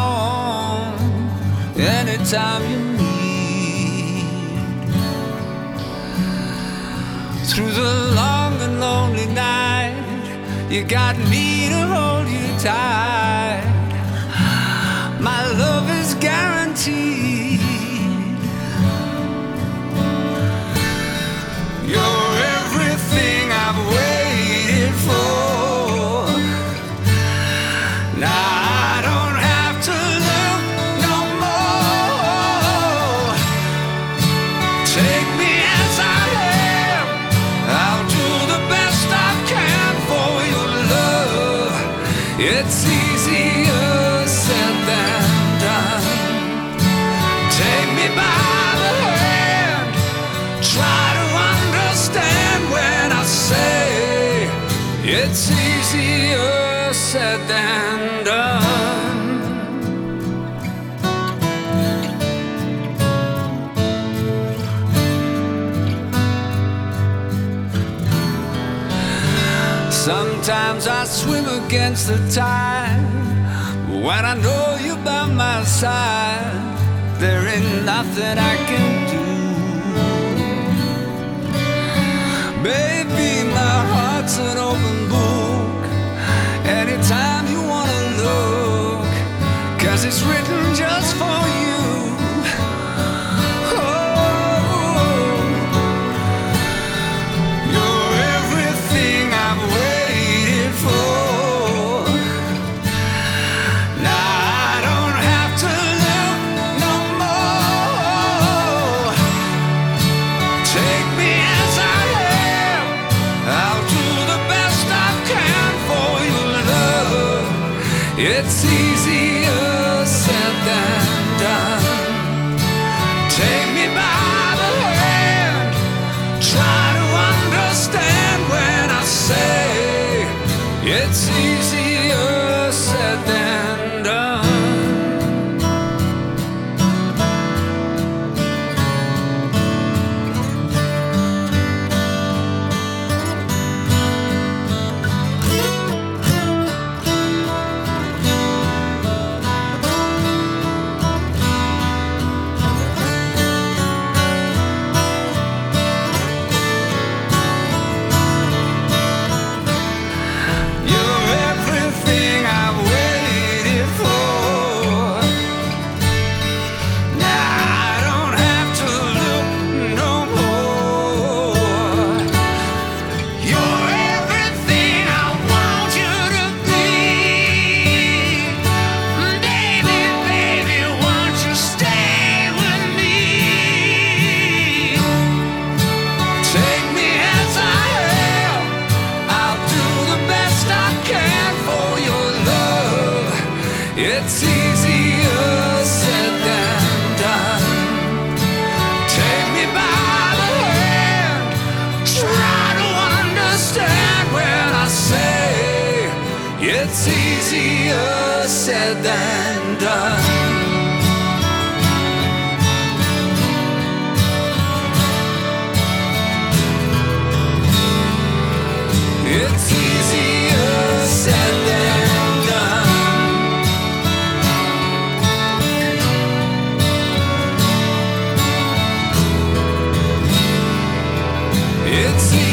home anytime you need. Through the long and lonely night, you got me to hold you tight. My love is guaranteed. You're everything I've waited for. Now I don't have to look no more. Take me as I am. I'll do the best I can for your love. It's easier said than done. Take me by the hand. Try to understand when I say it's easier said than done. Sometimes I swim against the tide. When I know you're by my side, there ain't nothing I can do. Baby, my heart's an open book. Anytime you wanna look, 'cause it's written just for you. Oh, you're everything I've waited for. Now I don't have to look no more. Take me as I am. I'll do the best I can for your love. It's easier said than done. Take me by the hand. Try to understand when I say it's easier said than done. You're everything I've waited for. Now I don't have to look no more. You're everything I want you to be. Baby, baby, won't you stay with me? Take me as I am. I'll do the best I can for your love. It's easier said than done. Take me by the hand. Try to understand when I say it's easier said than done. It's easier said than done. It's